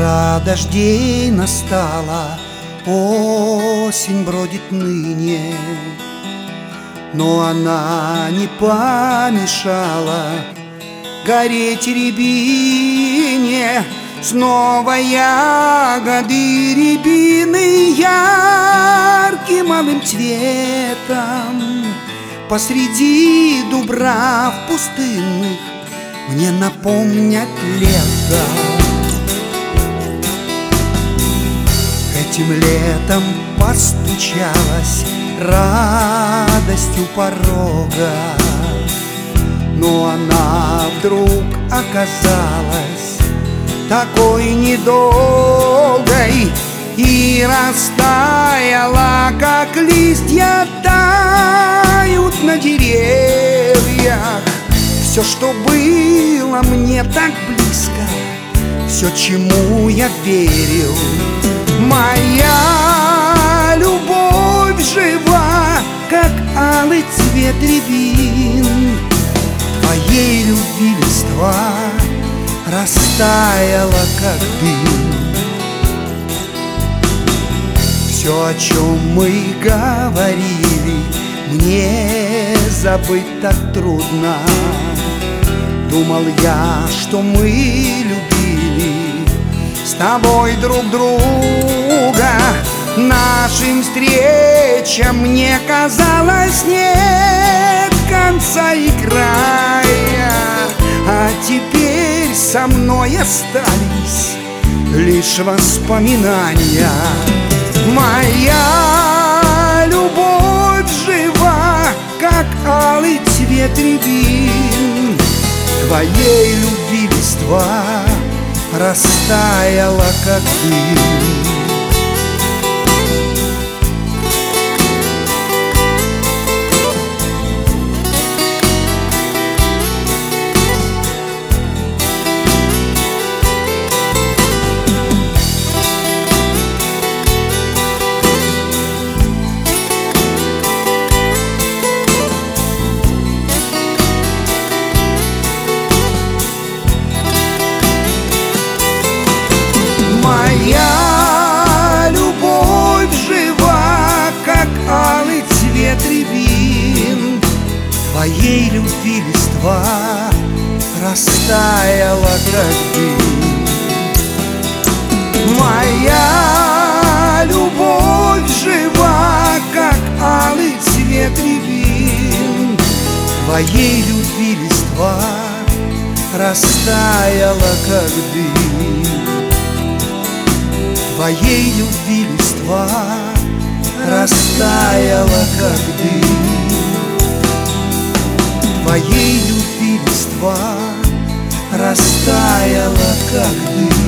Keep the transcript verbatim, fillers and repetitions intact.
Пора дождей настала, осень бродит ныне, но она не помешала гореть рябине. Снова ягоды рябины ярким алым цветом посреди дубрав пустынных мне напомнят лето. Этим летом постучалась радость у порога, но она вдруг оказалась такой недолгой и растаяла, как листья тают на деревьях. Все, что было мне так близко, все, чему я верил, моя любовь жива, как алый цвет рябин. Твоей любви листва растаяла, как дым. Все, о чем мы говорили, мне забыть так трудно. Думал я, что мы любили с тобой друг друга. Нашим встречам мне казалось нет конца и края, а теперь со мной остались лишь воспоминания. Моя любовь жива, как алый цвет рябин. Твоей любви листва растаяла, как дым. Моя любовь жива, как алый цвет рябин. Твоей любви листва растаяла, как дым. Моя любовь жива, как алый цвет рябин. Твоей любви листва растаяла, как дым. Твоей любви листва растаяла, как дым. Твоей любви листва растаяла, как дым.